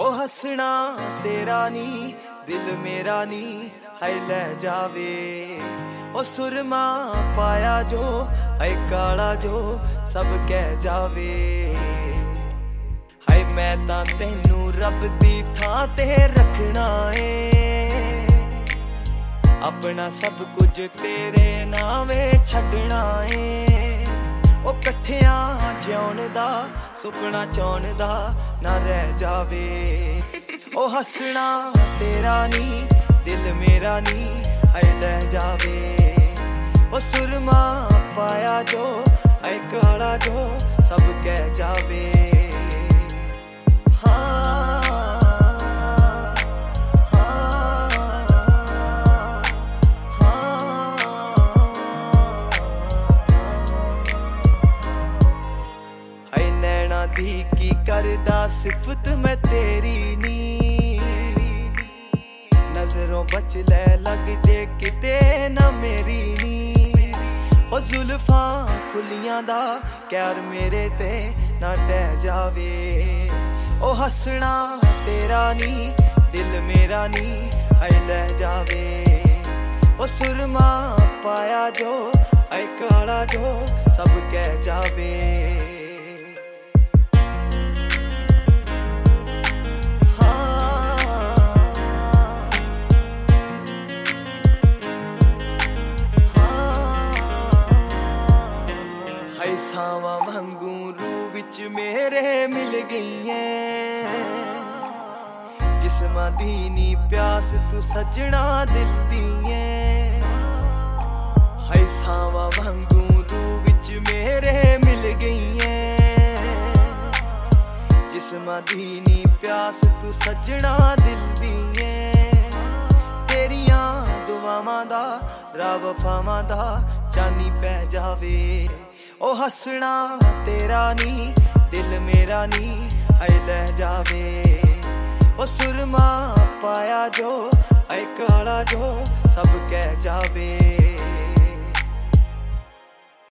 ओ हसना तेरा नी दिल मेरा नी है ले जावे। ओ सुरमा पाया जो है काला जो सब कह जावे। है मैं तां तैनू रब दी थां ते रखना है, अपना सब कुछ तेरे नावे छड्डना है। ओ कट्ठियां जिउण दा सुपना चाहुण दा ना रह जावे। ओ हसना तेरा नी दिल मेरा नी है ले जावे। ओ सुरमा पाया जो है काला जो सब कह जावे। दी की करदा सिफत मैं तेरी नी, नजरों बच ले लग जे किते ना मेरी नी। ओ जुल्फां खुलियां दा कैर मेरे ते ना टह जावे। ओ हसना तेरा नी दिल मेरा नी है ले जावे। ओ सुरमा पाया जो है काला जो सब कह जावे। सावा वांगू रूह विच मेरे मिल गई है, जिस्मां दी नी प्यास तू सजना दिल दी है। हाय सावा वांगू रूह विच मेरे मिल गई है, जिस्मां दी नी प्यास तू सजना दिल दी है। तेरियां दुआवां दा रब वफावां दा चानी पै जावे। ओ हसना तेरा नी दिल मेरा नी है ले जावे। ओ सुरमा पाया जो है काला जो सब कह जावे।